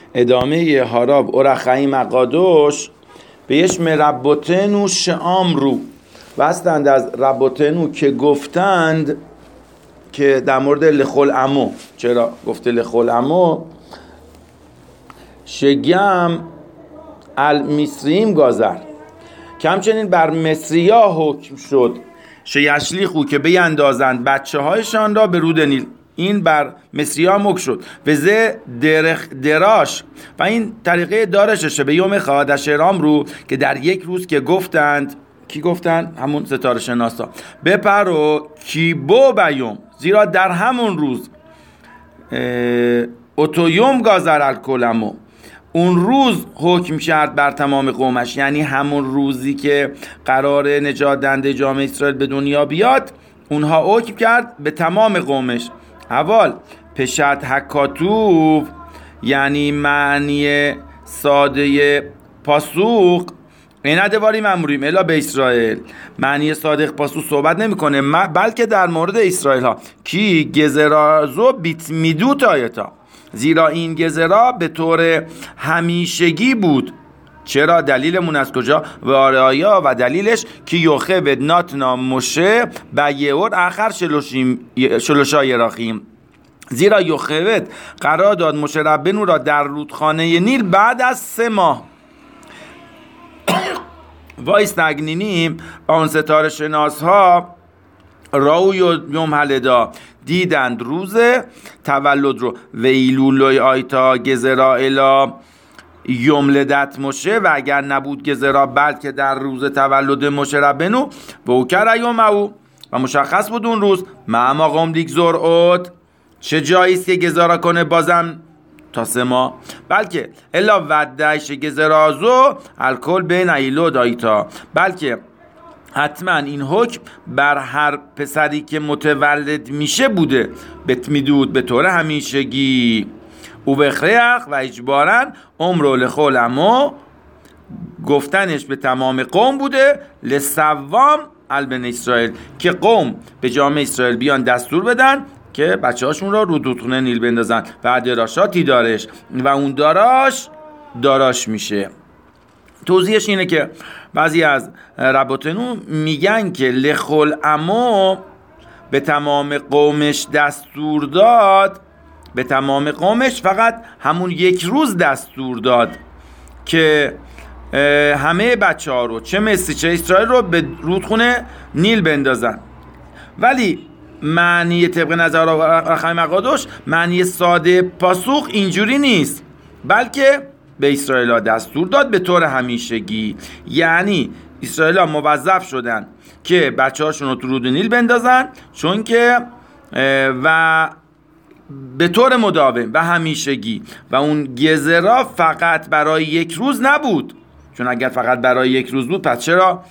ادامه هاراب اورخایی مقادوش بهش مربوتنو شام رو بستند از ربوتنو که گفتند که در مورد لخول امو. چرا گفته لخول امو؟ شگم المصریم گازر، که همچنین بر مصریا حکم شد شیشلیخو که بیندازند بچه هایشان را به رود نیل. این بر مصریا حکم شد و زه دراش و این طریقه دارششه به یوم خواهد شرام رو که در یک روز که گفتند، کی گفتند؟ همون ستاره شناسا بپرو کیبو بیوم، زیرا در همون روز اتویوم گازر الکلمو، اون روز حکم کرد بر تمام قومش، یعنی همون روزی که قرار نجات دهنده جامعه اسرائیل به دنیا بیاد اونها حکم کرد به تمام قومش. اول پشت حکاتوف یعنی معنی ساده پاسوق این دواری مموریم الا به اسرائیل، معنی صادق پاسوق صحبت نمیکنه بلکه در مورد اسرائیل ها کی گزرازو بیت میدو تایتا، زیرا این گزرا به طور همیشگی بود. چرا؟ دلیلمون از کجا؟ و آرایا و دلیلش که یوخه ودناتنا مشه بیور آخر شلوشا یراخیم، زیرا یوخوت قرار داد مشه ربنو را در رودخانه نیل بعد از 3 ماه. وایستگنینیم آن ستاره شناس ها راو یوم هلدا دیدند روز تولد رو و ایلولوی آیتا گزرا الا یوملدت مشه، و اگر نبود گزرا بلکه در روز تولد مشه ربنو و او کر ایوم او و مشخص بود اون روز معما قوم دیگ زرعود چه جاییست که گزارا کنه بازم تا 3 ماه، بلکه الا ودهش گزرازو الکل بین ایلو دایتا، بلکه حتما این حکم بر هر پسری که متولد میشه بوده بتمیدود به طور همیشگی. او بخریخ و اجبارن عمرو لخول امو گفتنش به تمام قوم بوده لسوام البن اسرائیل که قوم به جامعه اسرائیل بیان دستور بدن که بچه هاشون را رودخونه نیل بندازن و دراشاتی دارش و اون داراش میشه. توضیحش اینه که بعضی از رباطنو میگن که لخول امو به تمام قومش دستور داد، به تمام قومش فقط همون یک روز دستور داد که همه بچه ها رو چه مصری چه اسرائیل رو به رودخونه نیل بندازن، ولی معنی طبق نظر اورخای مقادوش معنی ساده پاسوخ اینجوری نیست، بلکه به اسرائیل ها دستور داد به طور همیشگی، یعنی اسرائیل ها موظف شدن که بچه هاشون رو تو رود نیل بندازن، چون که و به طور مداوم و همیشگی، و اون گزرا فقط برای یک روز نبود، چون اگر فقط برای یک روز بود پس چرا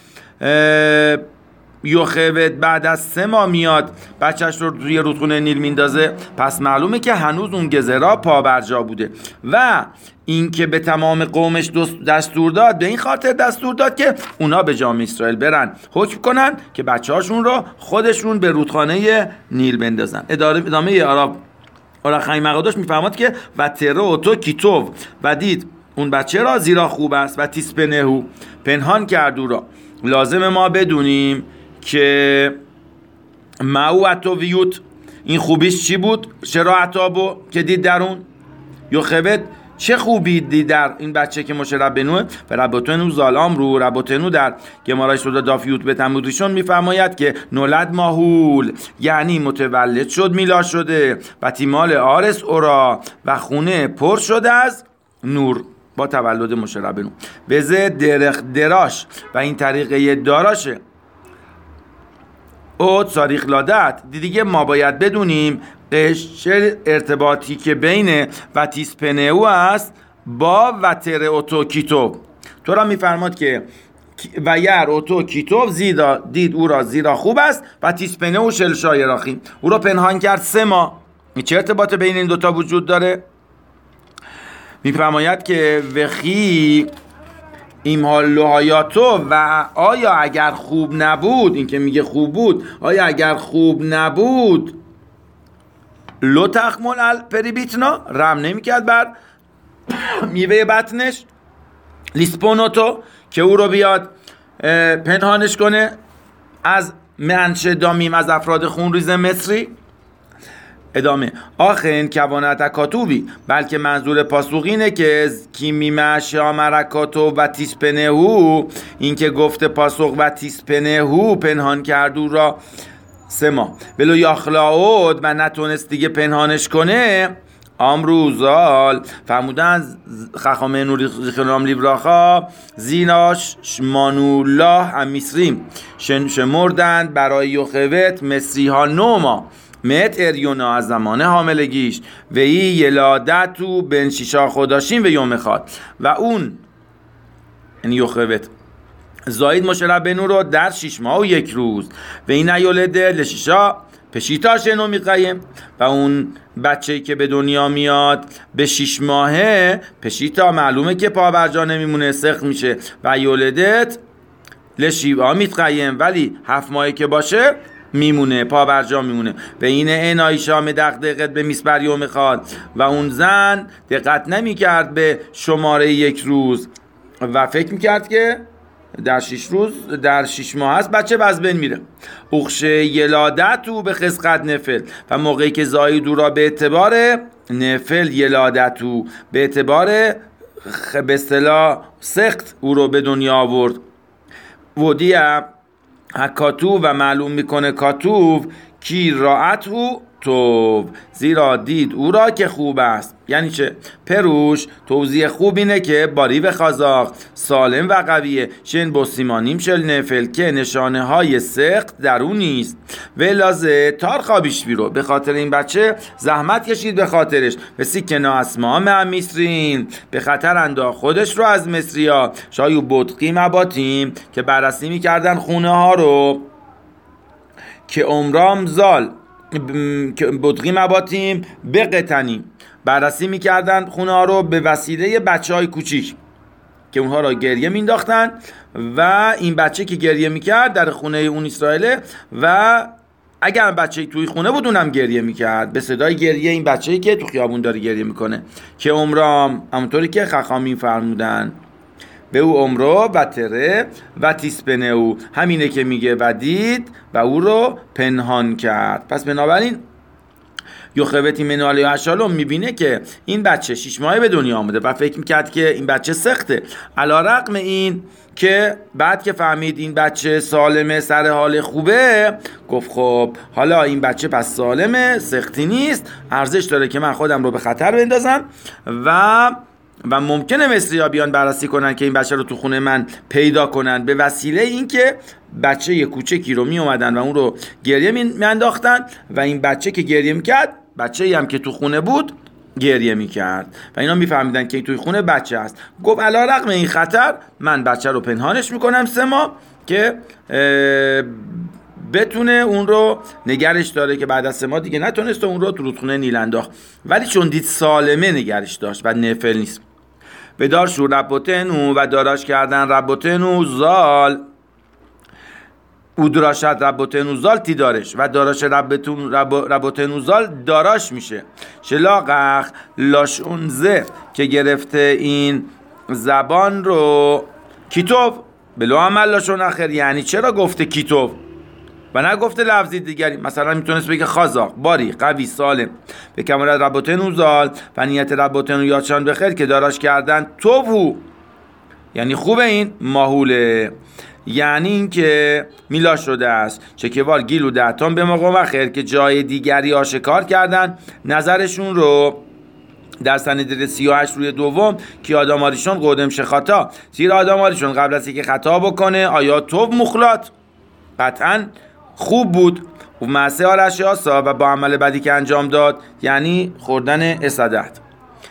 یوخوت بعد از 3 ماه میاد بچهش رو روی رودخونه نیل میندازه؟ پس معلومه که هنوز اون گزرا پا برجا بوده. و این که به تمام قومش دستور داد، به این خاطر دستور داد که اونا به جامعه اسرائیل برن حکم کنن که بچه هاشون رو خودشون به رودخانه نیل بندازن. ادامه اورخای مقادوش میفهمد که و تره اوتو کیتوو و دید اون بچه را زیرا خوب است و تیسپنهو پنهان کرد او را. لازم ما بدونیم که معوتوویوت این خوبیش چی بود؟ چرا عطابو که دید در اون یوخوت چه خوبی دید در این بچه که مشه ربنوه و ربوتنو زالام رو ربوتنو در گمارای سودا دافیوت به تمودیشون میفرماید که نولد ماهول یعنی متولد شد میلا شده و تیمال آرس اورا و خونه پر شده از نور با تولد مشه ربنو بزه دراش و این طریقه داراشه او تاریخ لادت دیگه ما باید بدونیم قشر ارتباطی که بین و تیسپنهو است با وتر اوتو کیتوب. تو را میفرماد که و یر اوتو کیتوب دید او را زیرا خوب است و تیسپنهو شلشای راخیم او را پنهان کرد 3 ماه. چه ارتباط بین این دوتا وجود داره؟ میفرماید که وخی ایمال لوهایاتو و آیا اگر خوب نبود، این که میگه خوب بود، آیا اگر خوب نبود لو تخمل الپریبیتنا رم نمیکرد بر میوه بطنش لیسپونوتو که او رو بیاد پنهانش کنه از منشه دامیم، از افراد خونریز مصری. ادامه آخرین کوانت کاتوبی، بلکه منظور پاسخ اینه که کیمیمه شامرکاتو و تیسپنهو، این که گفته پاسخ و تیسپنهو پنهان کردو را 3 ماه ولو یاخلاود و نتونست دیگه پنهانش کنه. امروزال فرمودن خخامه نوری خیلام لیبراخا زیناش مانولا هم مصریم شمردند برای یوخوت مصری ها 9 ماه مت اریونا از زمان حاملگیش و ای یلادتو بن 6 خوداشین و یوم خواد و اون یعنی یوخوت زاید مشرب بنو رو در 6 ماه و 1 روز و این ایولده لشیشا پشیتا شنو میقیم و اون بچه‌ای که به دنیا میاد به 6 ماهه پشیتا معلومه که پا بر جا نمیمونه، سخت میشه و یولدت لشیبا میقیم، ولی 7 ماهه که باشه میمونه، پا بر جا میمونه. به این انایشا دقت به میسبر یوم خواد و اون زن دقت نمیکرد به شماره 1 روز و فکر میکرد که در 6 روز در 6 ماه هست بچه از بین میره. اخش یلادتو به خسقت نفل و موقعی که زاید او را به اعتبار نفل یلادتو به اعتبار به اصطلاح سخت او رو به دنیا آورد. ودیه کاتوب و معلوم میکنه کاتوب کی راعتو تو زیرا دید او را که خوب است. یعنی چه؟ پروش توضیح خوب اینه که باری و خازاق سالم و قویه شن بسیمانیم شل نفل که نشانه های سخت در اون نیست و لازه تار خوابیش بیرو. به خاطر این بچه زحمت کشید به خاطرش و سیکنا اسمام هم مصرین به خطر انداخت خودش رو از مصریا شایو بدقی مباتیم که بررسی میکردن خونه ها رو که عمرام زال بدقی مباتیم بقتنیم بررسی میکردن خونه ها رو به وسیله بچه های کوچیک که اونها را گریه مینداختن و این بچه که گریه میکرد در خونه اون اسرائیله و اگر بچه توی خونه بود اونم گریه میکرد به صدای گریه این بچه‌ای که تو خیابون داره گریه میکنه که عمرام همونطوری که خخامی فرمودن به او عمرو و تره و تیسپنه او همینه که میگه و دید و او رو پنهان کرد. پس بنابراین یوخوتی منالی و اشالوم میبینه که این بچه 6 ماهه به دنیا آمده و فکر میکرد که این بچه سخته، علی رغم این که بعد که فهمید این بچه سالمه سر حال خوبه گفت خب حالا این بچه پس سالمه سختی نیست، ارزش داره که من خودم رو به خطر بندازم و ممکنه مصری ها بیان بررسی کنن که این بچه رو تو خونه من پیدا کنن به وسیله این که بچه یه کوچکی رو می اومدن و اون رو گریه می انداختن و این بچه که گریه میکرد بچه‌ای هم که تو خونه بود گریه میکرد و اینا میفهمیدن که توی خونه بچه هست. گفت علی رغم این خطر من بچه رو پنهانش میکنم 3 ماه که بتونه اون رو نگرش داره که بعد از 3 ماه دیگه نتونست اون رو تو رودخونه نیل انداخت، ولی چون دید سالمه نگرش داشت و نفل نیست. به دارشو ربوتنو و داراش کردن ربوتنو زال او دراشت ربوتنو زال تی دارش و داراش ربوتنو زال داراش میشه شلاقخ لاشونزه که گرفته این زبان رو کیتوب بلو عمل لاشون اخر. یعنی چرا گفته کیتوب و نه گفته لفظی دیگری؟ مثلا میتونست بگه خازاق باری قوی سالم به کمال ربوتنو زال و نیت ربوتنو یادشان بخیر که داراش کردن توبو یعنی خوبه این ماهوله، یعنی این که میلا شده است چه که وار گیلو دهتان به موقع و خیر که جای دیگری آشکار کردن نظرشون رو در سند 38 روی دوم که آدماریشون قدم شخاتا زیر آدماریشون قبل از اینکه خطا بکنه آیا توب مخلات قطعا خوب بود و معصه آرش آسا و با عمل بدی که انجام داد یعنی خوردن اسادت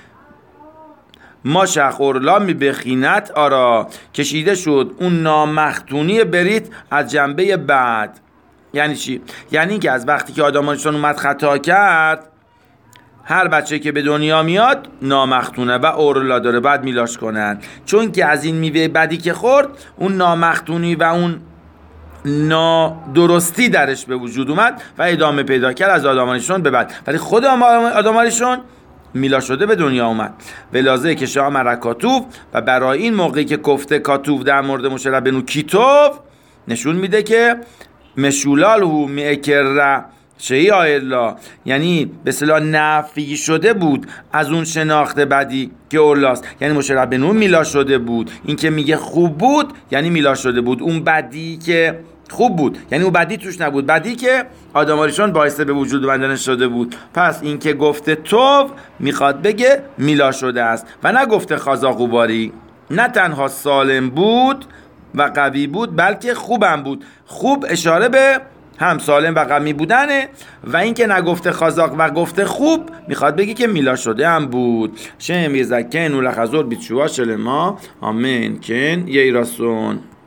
ما شخورلا می بخینت آرا کشیده شد اون نامختونی بریت از جنبه بعد. یعنی چی؟ یعنی که از وقتی که آدمانشون اومد خطا کرد هر بچه که به دنیا میاد نامختونه و اورلا داره بعد میلاش کنن، چون که از این میوه بدی که خورد اون نامختونی و اون نادرستی درش به وجود اومد و ادامه پیدا کرد از آدمانشون به بعد. ولی خود آدمانشون میلا شده به دنیا اومد. ولازه که شاه مرکاتوف و برای این موقعی که گفته کاتوف در مورد موشه ربنو کیتوف نشون میده که مشولال هو میکره شیعی الله، یعنی به اصطلاح نفی شده بود از اون شناخت بدی که اولاست، یعنی موشه ربنو میلا شده بود. این که میگه خوب بود یعنی میلا شده بود. اون بدی که خوب بود یعنی اون بدی توش نبود، بدی که آدماریشون باعث به وجود اومدن شده بود. پس این که گفته توف میخواد بگه میلا شده است و نه گفته خازاقوباری. نه تنها سالم بود و قوی بود بلکه خوبم بود. خوب اشاره به هم سالم و قوی بودنه و این که نگفته خازاق و گفته خوب میخواد بگه که میلا شده هم بود. شم یزکن و لخزور بیچوا شلما آمین کن یه ایراسون.